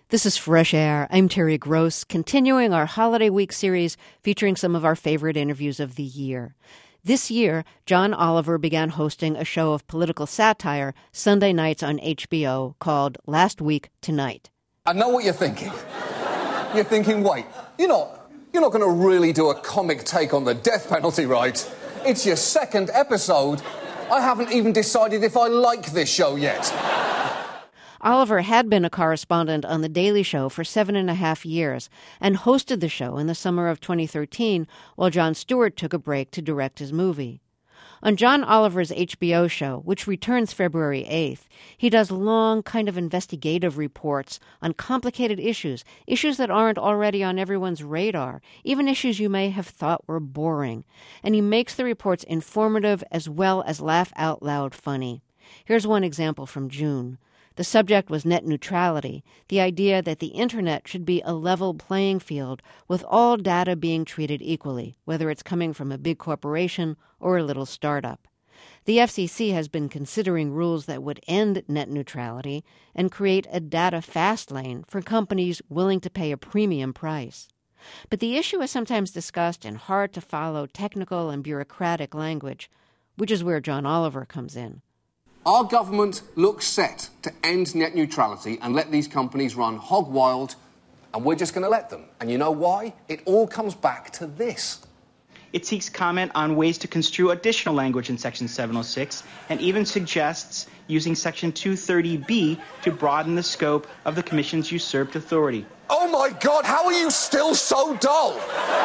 This is Fresh Air. I'm Terry Gross, continuing our Holiday Week series featuring some of our favorite interviews of the year. This year, John Oliver began hosting a show of political satire Sunday nights on HBO called Last Week Tonight. I know what you're thinking. You're thinking, wait, you're not going to really do a comic take on the death penalty, right? It's your second episode. I haven't even decided if I like this show yet. Oliver had been a correspondent on The Daily Show for 7.5 years and hosted the show in the summer of 2013 while Jon Stewart took a break to direct his movie. On John Oliver's HBO show, which returns February 8th, he does long, kind of investigative reports on complicated issues that aren't already on everyone's radar, even issues you may have thought were boring. And he makes the reports informative as well as laugh-out-loud funny. Here's one example from June. The subject was net neutrality, the idea that the Internet should be a level playing field with all data being treated equally, whether it's coming from a big corporation or a little startup. The FCC has been considering rules that would end net neutrality and create a data fast lane for companies willing to pay a premium price. But the issue is sometimes discussed in hard-to-follow technical and bureaucratic language, which is where John Oliver comes in. Our government looks set to end net neutrality and let these companies run hog wild, and we're just going to let them. And you know why? It all comes back to this. It seeks comment on ways to construe additional language in Section 706 and even suggests using Section 230B to broaden the scope of the Commission's usurped authority. Oh my God, how are you still so dull?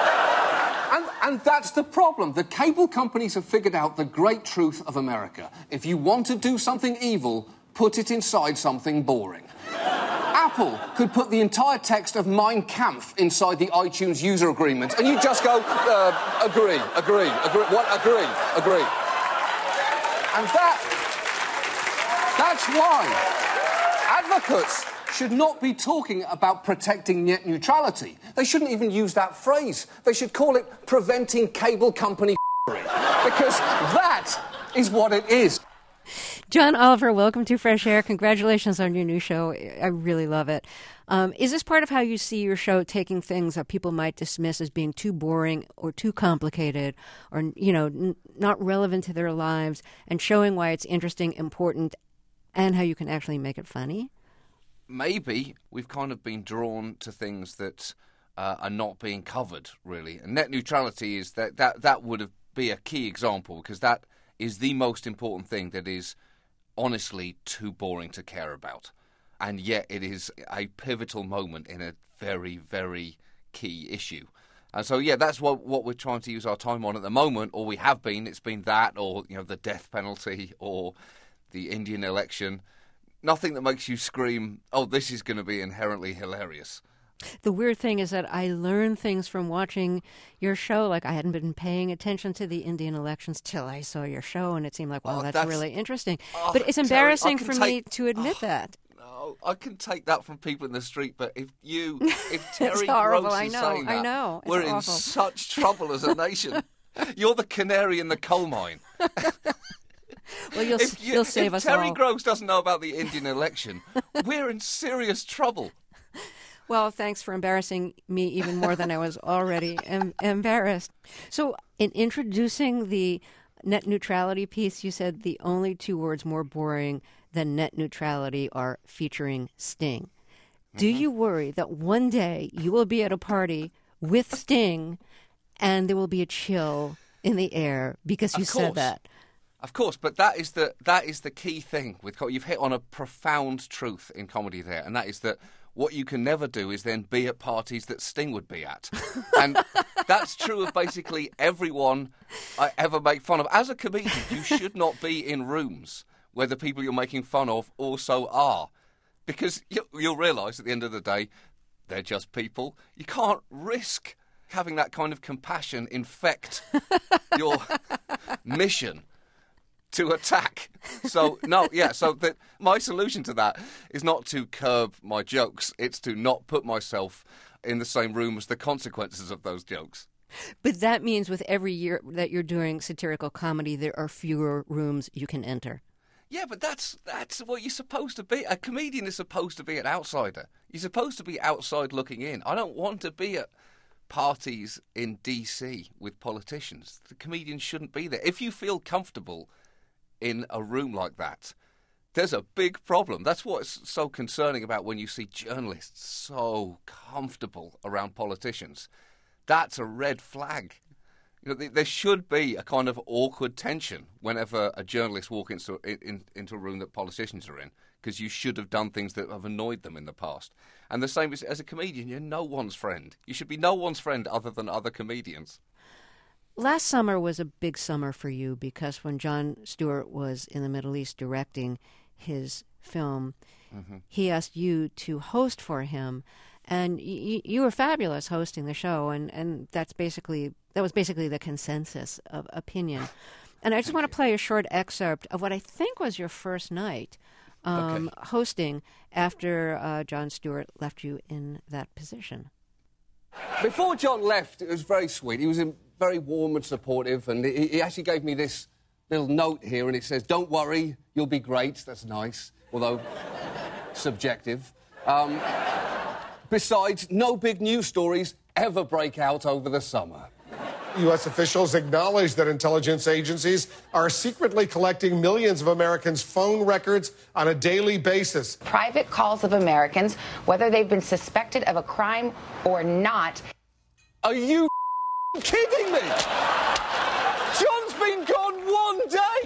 And that's the problem. The cable companies have figured out the great truth of America. If you want to do something evil, put it inside something boring. Apple could put the entire text of Mein Kampf inside the iTunes user agreement, and you just go, agree. What? Agree. And that's why advocates should not be talking about protecting net neutrality. They shouldn't even use that phrase. They should call it preventing cable company because that is what it is. John Oliver, welcome to Fresh Air. Congratulations on your new show. I really love it. Is this part of how you see your show, taking things that people might dismiss as being too boring or too complicated or, not relevant to their lives and showing why it's interesting, important, and how you can actually make it funny? Maybe we've kind of been drawn to things that are not being covered, really. And net neutrality is that would be a key example, because that is the most important thing that is honestly too boring to care about. And yet it is a pivotal moment in a very, very key issue. And so, that's what we're trying to use our time on at the moment, or we have been. It's been that, or, the death penalty, or the Indian election. Nothing that makes you scream, oh, this is going to be inherently hilarious. The weird thing is that I learned things from watching your show. Like, I hadn't been paying attention to the Indian elections till I saw your show, and it seemed like, that's really interesting. But it's embarrassing for me to admit that. No, I can take that from people in the street, but if Terry horrible. Gross is saying that, I know. We're awful. In such trouble as a nation. You're the canary in the coal mine. Well, you'll save us all. If Terry Gross doesn't know about the Indian election, we're in serious trouble. Well, thanks for embarrassing me even more than I was already embarrassed. So in introducing the net neutrality piece, you said the only two words more boring than net neutrality are featuring Sting. Do you worry that one day you will be at a party with Sting and there will be a chill in the air because you said that? Of course, but that is the key thing with comedy. You've hit on a profound truth in comedy there, and that is that what you can never do is then be at parties that Sting would be at. And that's true of basically everyone I ever make fun of. As a comedian, you should not be in rooms where the people you're making fun of also are, because you'll realise at the end of the day, they're just people. You can't risk having that kind of compassion infect your mission to attack. So, my solution to that is not to curb my jokes. It's to not put myself in the same room as the consequences of those jokes. But that means with every year that you're doing satirical comedy, there are fewer rooms you can enter. Yeah, but that's what you're supposed to be. A comedian is supposed to be an outsider. You're supposed to be outside looking in. I don't want to be at parties in DC with politicians. The comedian shouldn't be there. If you feel comfortable in a room like that, there's a big problem. That's what's so concerning about when you see journalists so comfortable around politicians. That's a red flag. You know, there should be a kind of awkward tension whenever a journalist walks into a room that politicians are in, because you should have done things that have annoyed them in the past. And the same as a comedian, you're no one's friend. You should be no one's friend other than other comedians. Last summer was a big summer for you because when Jon Stewart was in the Middle East directing his film, he asked you to host for him. And you were fabulous hosting the show, and that was basically the consensus of opinion. And I just want to play a short excerpt of what I think was your first night hosting after Jon Stewart left you in that position. Before Jon left, it was very sweet. He was very warm and supportive, and he actually gave me this little note here, and it says, "Don't worry, you'll be great." That's nice, although subjective. Besides, no big news stories ever break out over the summer. U.S. officials acknowledge that intelligence agencies are secretly collecting millions of Americans' phone records on a daily basis. Private calls of Americans, whether they've been suspected of a crime or not. Are you kidding me? John's been gone 1 day!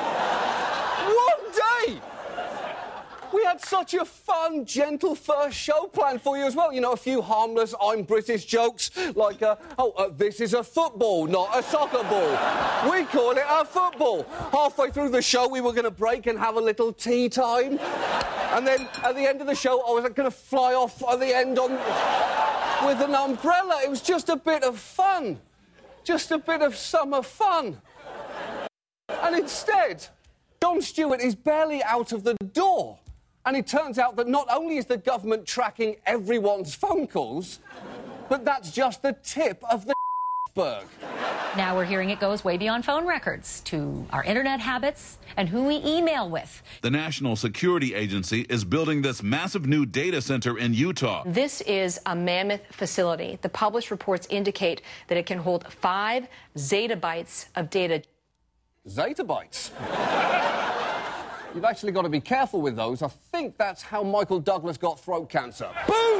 1 day! We had such a fun, gentle first show planned for you as well. You know, a few harmless I'm British jokes, like, this is a football, not a soccer ball. We call it a football. Halfway through the show, we were going to break and have a little tea time. And then, at the end of the show, I was going to fly off at the end with an umbrella. It was just a bit of fun. Just a bit of summer fun. And instead, Jon Stewart is barely out of the door. And it turns out that not only is the government tracking everyone's phone calls, but that's just the tip of the iceberg. Now we're hearing it goes way beyond phone records to our internet habits and who we email with. The National Security Agency is building this massive new data center in Utah. This is a mammoth facility. The published reports indicate that it can hold 5 zettabytes of data. Zettabytes? You've actually got to be careful with those. I think that's how Michael Douglas got throat cancer. Boom!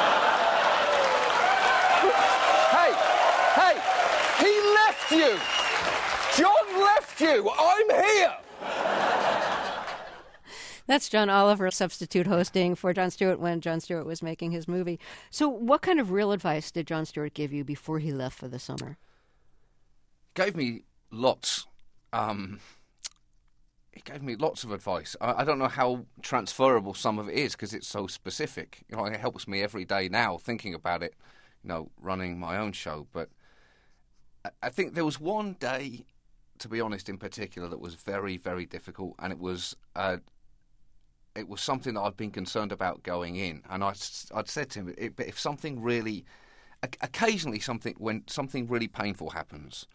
Hey! He left you! Jon left you! I'm here! That's John Oliver, substitute hosting for Jon Stewart when Jon Stewart was making his movie. So what kind of real advice did Jon Stewart give you before he left for the summer? Gave me lots. He gave me lots of advice. I don't know how transferable some of it is because it's so specific. You know, it helps me every day now thinking about it, you know, running my own show. But I think there was one day, to be honest, in particular, that was very, very difficult, and it was something that I'd been concerned about going in. And I'd said to him, if something really, occasionally when something really painful happens,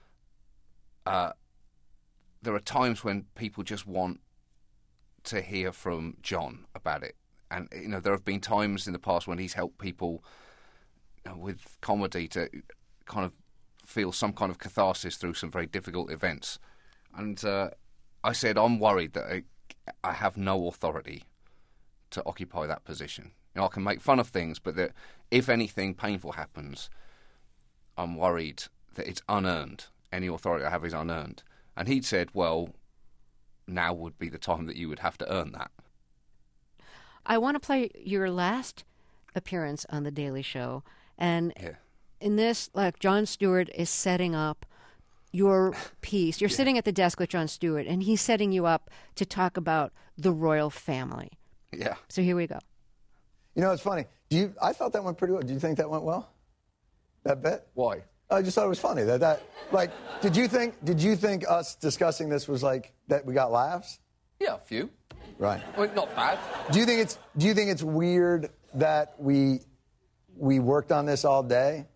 there are times when people just want to hear from Jon about it. And, you know, there have been times in the past when he's helped people, you know, with comedy to kind of feel some kind of catharsis through some very difficult events. And I said, I'm worried that I have no authority to occupy that position. You know, I can make fun of things, but that if anything painful happens, I'm worried that it's unearned. Any authority I have is unearned. And he'd said, well, now would be the time that you would have to earn that. I want to play your last appearance on The Daily Show. And in this, like, Jon Stewart is setting up your piece. You're sitting at the desk with Jon Stewart, and he's setting you up to talk about the royal family. Yeah. So here we go. You know, it's funny. I thought that went pretty well. Do you think that went well? That bit? Why? I just thought it was funny. Did you think us discussing this was like that we got laughs? Yeah, a few. Right. Well, not bad. Do you think it's weird that we worked on this all day?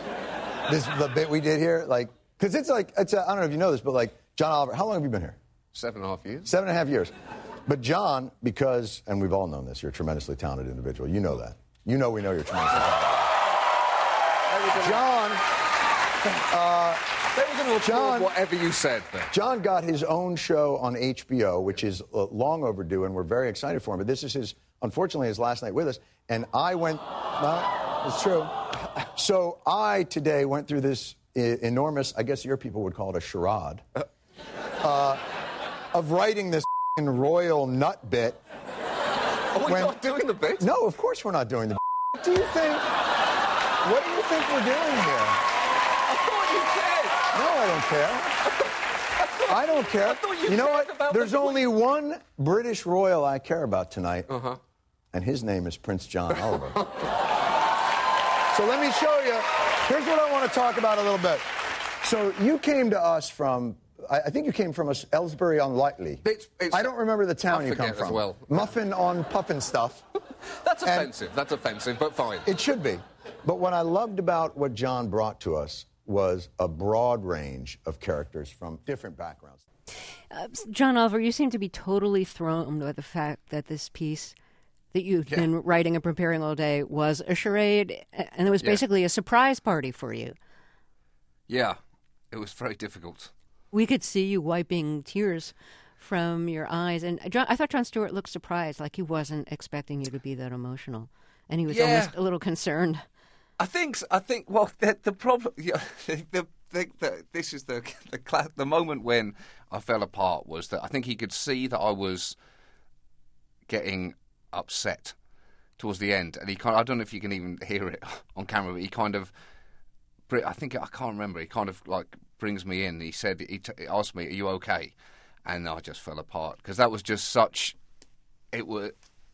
The bit we did here, like, because it's I don't know if you know this, but like John Oliver, how long have you been here? 7.5 years. 7.5 years. But John, because, and we've all known this, you're a tremendously talented individual. You know that. You know we know you're tremendously talented. John... they were going to applaud whatever you said there. John got his own show on HBO, which is long overdue, and we're very excited for him. But this is unfortunately, his last night with us. And I went... Well, it's true. So I, today, went through this enormous, I guess your people would call it a charade, of writing this royal nut bit. Are we not doing the bit? No, of course we're not doing the bit. What do you think we're doing here? I thought you cared. No, I don't care. I don't care. I thought you know cared what? about There's only one British royal I care about tonight, and his name is Prince John Oliver. So let me show you. Here's what I want to talk about a little bit. So you came to us from... I think you came from Ellsbury on Lightly. I don't remember the town you come from. As well. Muffin on puffin stuff. That's offensive. That's offensive, but fine. It should be. But what I loved about what John brought to us was a broad range of characters from different backgrounds. John Oliver, you seem to be totally thrown by the fact that this piece that you've been writing and preparing all day was a charade, and it was basically a surprise party for you. Yeah, it was very difficult. We could see you wiping tears from your eyes. And I thought Jon Stewart looked surprised, like he wasn't expecting you to be that emotional. And he was almost a little concerned. I think. Well, the problem. This is the moment when I fell apart was that I think he could see that I was getting upset towards the end, and he kind of, I don't know if you can even hear it on camera, but he kind of, I can't remember. He kind of like brings me in. He said, he asked me, "Are you okay?" And I just fell apart because that was just such. It was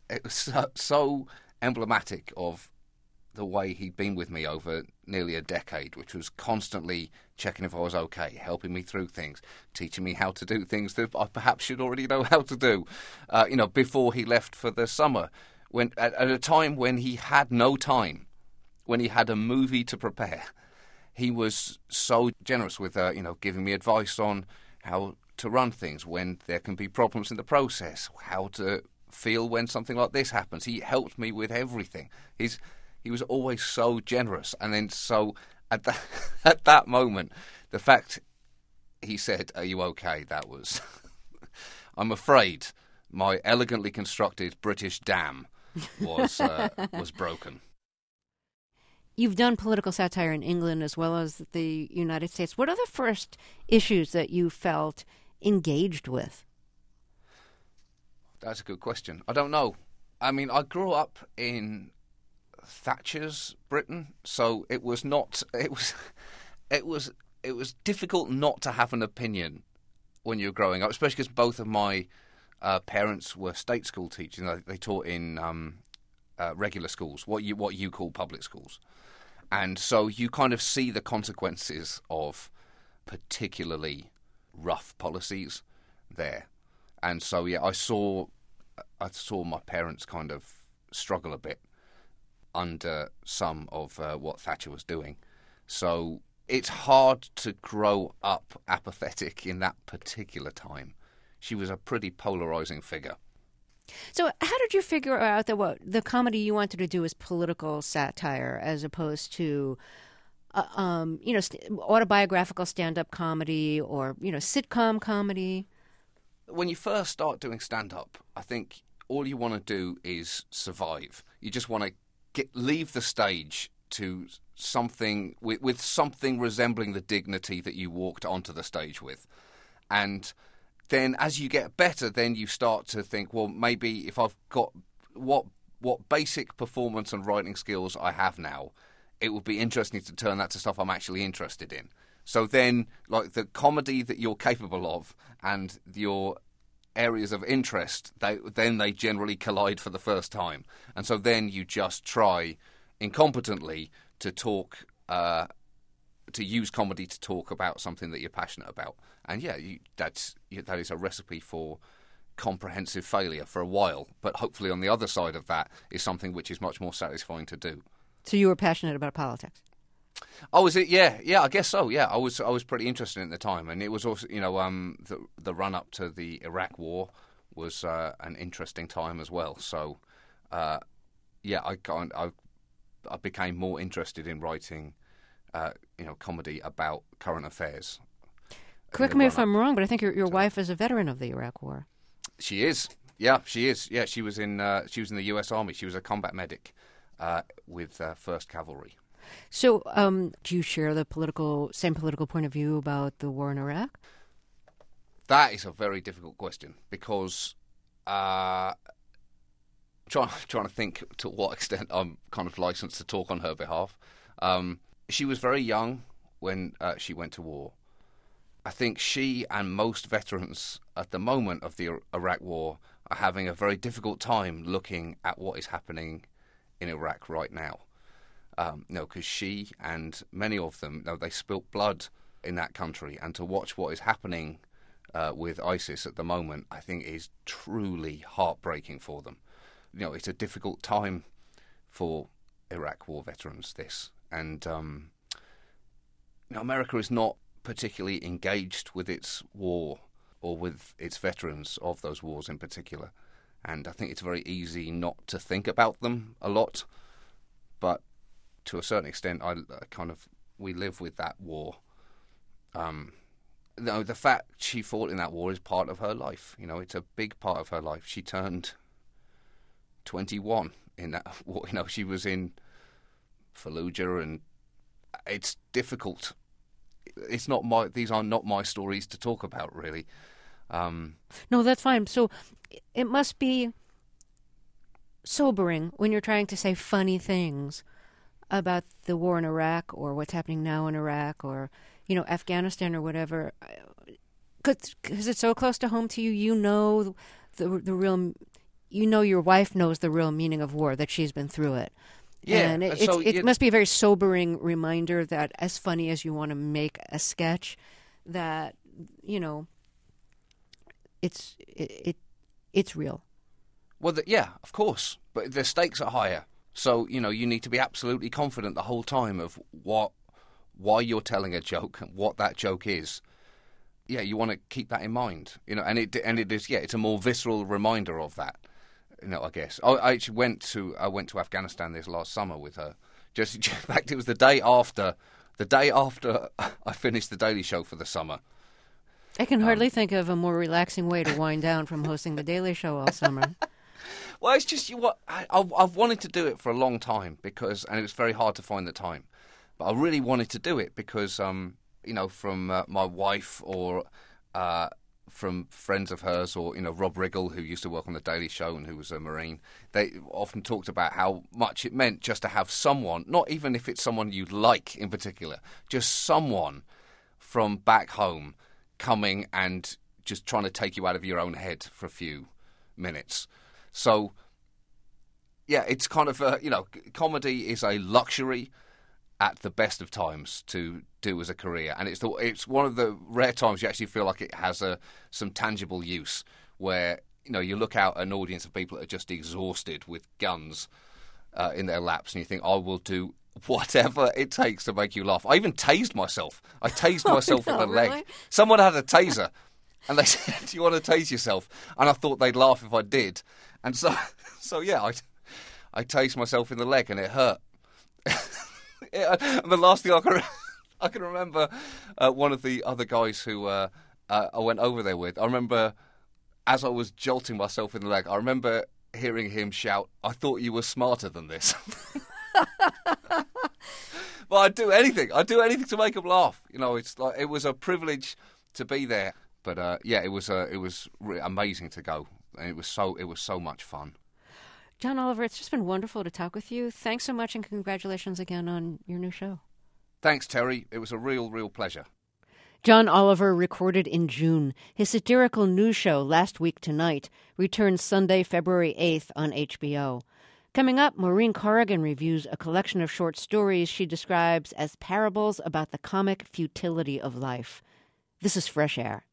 so emblematic of the way he'd been with me over nearly a decade, which was constantly checking if I was okay, helping me through things, teaching me how to do things that I perhaps should already know how to do. Before he left for the summer, when at a time when he had no time, when he had a movie to prepare. He was so generous with, giving me advice on how to run things when there can be problems in the process, how to feel when something like this happens. He helped me with everything. He was always so generous. And then so at that moment, the fact he said, "Are you okay?" That was, I'm afraid, my elegantly constructed British dam was broken. You've done political satire in England as well as the United States. What are the first issues that you felt engaged with? That's a good question. I don't know. I mean, I grew up in Thatcher's Britain, so it was difficult not to have an opinion when you were growing up, especially because both of my parents were state school teachers. They taught in regular schools, what you call public schools. And so you kind of see the consequences of particularly rough policies there. And so, I saw my parents kind of struggle a bit under some of what Thatcher was doing. So it's hard to grow up apathetic in that particular time. She was a pretty polarizing figure. So how did you figure out that the comedy you wanted to do was political satire as opposed to, autobiographical stand-up comedy or, sitcom comedy? When you first start doing stand-up, I think all you want to do is survive. You just want to leave the stage to something with something resembling the dignity that you walked onto the stage with. And then as you get better, then you start to think, well, maybe if I've got what basic performance and writing skills I have now, it would be interesting to turn that to stuff I'm actually interested in. So then, like the comedy that you're capable of and your areas of interest, they generally collide for the first time. And so then you just try incompetently to talk, to use comedy to talk about something that you're passionate about. And that is a recipe for comprehensive failure for a while. But hopefully on the other side of that is something which is much more satisfying to do. So you were passionate about politics? Oh, is it? Yeah, I guess so. Yeah, I was pretty interested at the time, and it was also, the run up to the Iraq War was an interesting time as well. So, I became more interested in writing, comedy about current affairs. Correct me if I'm wrong, but I think your wife is a veteran of the Iraq War. She is. Yeah, she is. Yeah, she was in the U.S. Army. She was a combat medic with 1st Cavalry. So, do you share the same political point of view about the war in Iraq? That is a very difficult question because trying to think to what extent I'm kind of licensed to talk on her behalf. She was very young when she went to war. I think she and most veterans at the moment of the Iraq War are having a very difficult time looking at what is happening in Iraq right now. Because she and many of them, they spilt blood in that country, and to watch what is happening with ISIS at the moment, I think is truly heartbreaking for them. It's a difficult time for Iraq War veterans, this. And America is not particularly engaged with its war or with its veterans of those wars in particular. And I think it's very easy not to think about them a lot. But to a certain extent, we live with that war. The fact she fought in that war is part of her life. It's a big part of her life. She turned 21 in that war. She was in Fallujah, and it's difficult. These are not my stories to talk about, really. No, that's fine. So it must be sobering when you're trying to say funny things about the war in Iraq or what's happening now in Iraq or, Afghanistan or whatever. Because it's so close to home to you, the real, your wife knows the real meaning of war, that she's been through it. Yeah, and it must be a very sobering reminder that as funny as you want to make a sketch, that, it's real. Well, of course, but the stakes are higher. So, you need to be absolutely confident the whole time of why you're telling a joke and what that joke is. Yeah, you want to keep that in mind, and it is, it's a more visceral reminder of that. I guess. I actually went to Afghanistan this last summer with her. In fact, it was the day after I finished the Daily Show for the summer. I can hardly think of a more relaxing way to wind down from hosting the Daily Show all summer. Well, it's just I've wanted to do it for a long time and it was very hard to find the time. But I really wanted to do it because, from my wife or from friends of hers or, Rob Riggle, who used to work on The Daily Show and who was a Marine, they often talked about how much it meant just to have someone, not even if it's someone you like in particular, just someone from back home coming and just trying to take you out of your own head for a few minutes. So, yeah, it's kind of, comedy is a luxury at the best of times to do as a career, and it's one of the rare times you actually feel like it has some tangible use, where you look out at an audience of people that are just exhausted with guns in their laps, and you think, I will do whatever it takes to make you laugh. I even tased myself. I tased myself in the leg. Someone had a taser, and they said, "Do you want to tase yourself?" And I thought they'd laugh if I did, and so yeah, I tased myself in the leg, and it hurt. And the last thing I can remember, one of the other guys who I went over there with, I remember as I was jolting myself in the leg, I remember hearing him shout, "I thought you were smarter than this." But I'd do anything to make him laugh. It's like it was a privilege to be there. But it was amazing to go, and it was so much fun. John Oliver, it's just been wonderful to talk with you. Thanks so much, and congratulations again on your new show. Thanks, Terry. It was a real pleasure. John Oliver recorded in June. His satirical news show, Last Week Tonight, returns Sunday, February 8th on HBO. Coming up, Maureen Corrigan reviews a collection of short stories she describes as parables about the comic futility of life. This is Fresh Air.